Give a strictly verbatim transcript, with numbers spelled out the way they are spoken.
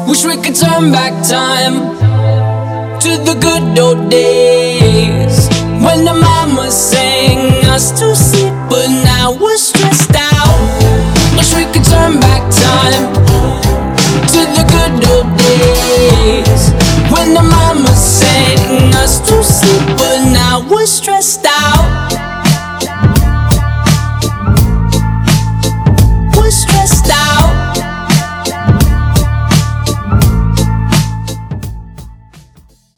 Wish we could turn back time to the good old days when the mama sang us to sleep, but now we're stressed out. Wish we could turn back time to the good old days when the mama sang us to sleep, but now we're stressed out.